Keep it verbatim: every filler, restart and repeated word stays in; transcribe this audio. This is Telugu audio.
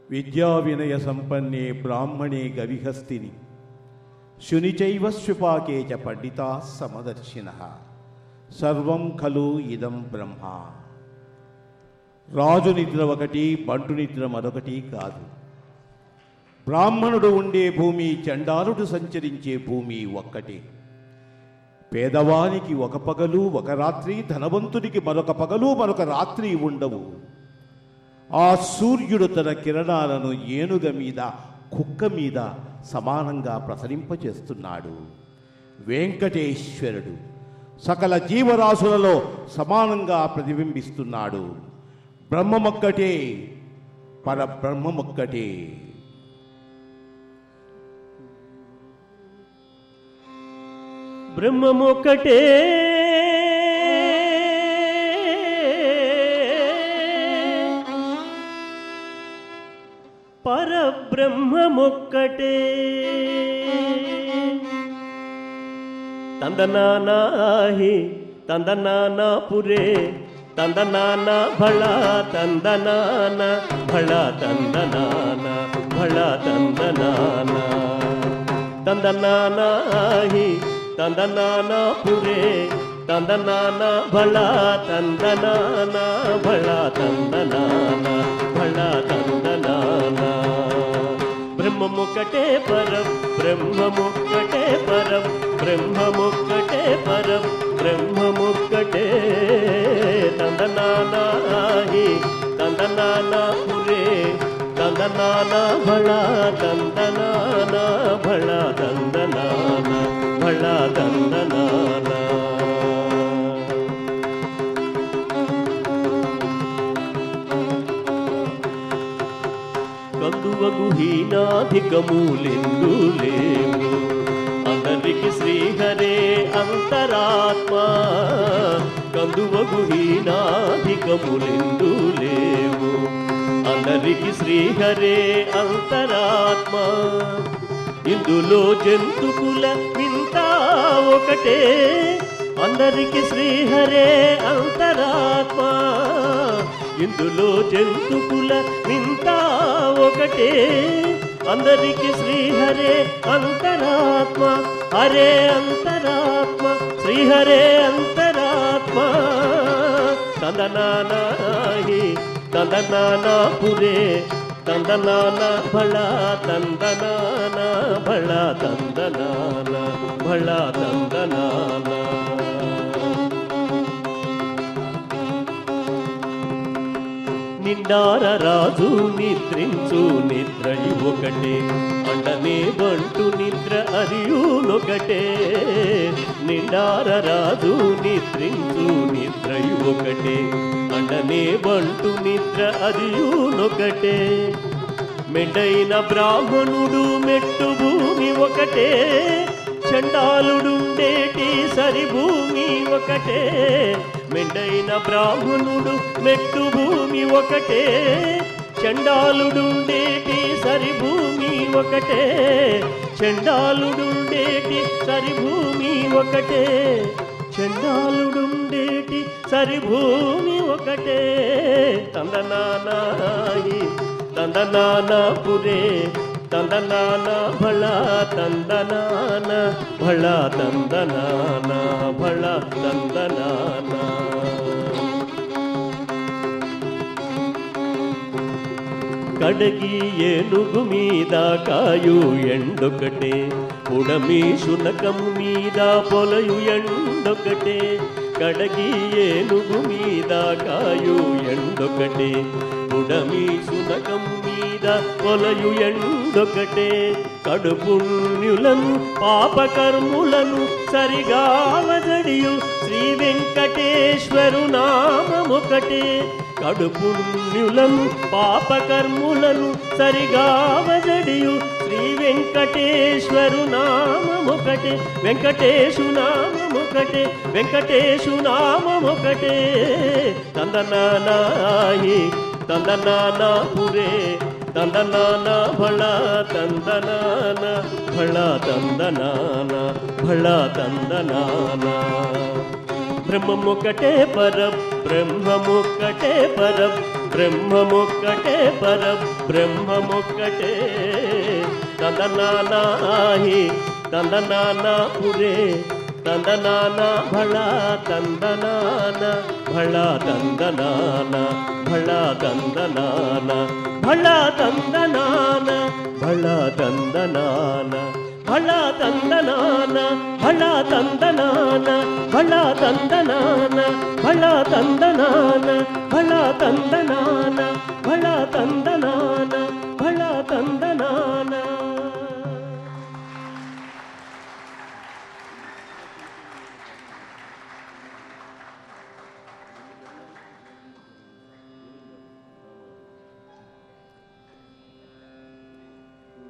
విద్యా వినయ సంపన్నే బ్రాహ్మణే గవిహస్తిని శునిచైవ శ్విపాకే చ పండితా సమదర్శినః సర్వం ఖలు ఇదం బ్రహ్మ. రాజు నిద్ర ఒకటి, బంటు నిద్ర మరొకటి కాదు. బ్రాహ్మణుడు ఉండే భూమి, చండాలుడు సంచరించే భూమి ఒక్కటే. పేదవానికి ఒక పగలు ఒక రాత్రి, ధనవంతునికి మరొక పగలు మరొక రాత్రి ఉండవు. ఆ సూర్యుడు తన కిరణాలను ఏనుగ మీద, కుక్క మీద సమానంగా ప్రసరింపచేస్తున్నాడు. వెంకటేశ్వరుడు సకల జీవరాశులలో సమానంగా ప్రతిబింబిస్తున్నాడు. బ్రహ్మమొక్కటే, పరబ్రహ్మమొక్కటే. బ్రహ్మమొక్కటే, పరబ్రహ్మమొక్కటే. తందనానాహి తందనానా పురే తందనానా భళ తందనాన భళ తందనాన భళ తందనాన తందనానాహి తందనానా పురే తందనానా భళ తందనాన భళ తందనాన భళ తందనాన. బ్రహ్మమొక్కటే పరం బ్రహ్మమొక్కటే పరం బ్రహ్మమొక్కటే పరం బ్రహ్మమొక్కటే. తందనానాహి తందనానా పురే తందనానా భళ తందనానా భళ తందనాన భళ తందనాన. కందువగు హీనాధికములెందు లేవు, అందరికి శ్రీహరే అంతరాత్మ. కందువగు హీనాధికములెందు లేవు, అందరికి శ్రీహరే అంతరాత్మ. ఇందులో జంతుకుల వింత ఒకటే, అందరికి శ్రీహరే అంతరాత్మ. ఇందులో జంతుకుల వింత ఒకటే, అందరికి శ్రీహరే అంతరాత్మ. హరే అంతరాత్మ శ్రీహరే అంతరాత్మ. తందనానాహి తందనానా పురే తందనానా భళ తందనానా భళ తందనానా భళ తందనాన. నిండార రాజు నిద్రించు నిద్రయు ఒకటే, అండనే బంటు నిద్ర అరియునొకటే. నిండార రాజు నిద్రించు నిద్రయు ఒకటే, అండనే బంటు నిద్ర అరియునొకటే. మెండైన బ్రాహ్మణుడు మెట్టు భూమి ఒకటే, చండాలుడుండేటి సరి భూమి ఒకటే. మెండైన బ్రాహ్మణుడు మెట్టు భూమి ఒకటే, చండాలుడుండేటి సరి భూమి ఒకటే. చండాలుడుండేటి సరి భూమి ఒకటే, చండాలుడుండేటి సరి భూమి ఒకటే. తందనానాహి తందనానా పురే తందనానా భళ తందనాన భళ తందనాన భళ తందనాన. కడగి ఏనుగు మీద కాయు ఎండొకటే, ఉడమి శునకము మీద పొలయు ఎండొకటే. కడగి ఏనుగు మీద కాయు ఎండొకటే, ఉడమి శునకము మీద పొలయు ఎండొకటే. కడుపుణ్యులను పాపకర్ములను సరిగావజడియు శ్రీ వెంకటేశ్వరు నామమొకటే. కడుపుణ్యులను పాపకర్ములను సరిగావజడియు శ్రీ వెంకటేశ్వరు నామమొకటే. వెంకటేశు నామమొకటే వెంకటేశు నామమొకటే. తందనానాహి తందనానా పురే తందనానా భళ తందనాన భళ తందనాన భళ తందనాన. బ్రహ్మమొక్కటే పర బ్రహ్మమొక్కటే పర బ్రహ్మమొక్కటే పర బ్రహ్మమొక్కటే తందనానాహి తందనానా పురే తందనాన భళ తందనాన భళ తందనాన భళ తందనాన భళ తందనాన భళ తందనాన భళ తందనాన భళ తందనాన భళ తందనాన భళ తందనాన భళ తందనాన భళ తందనాన భళ తంద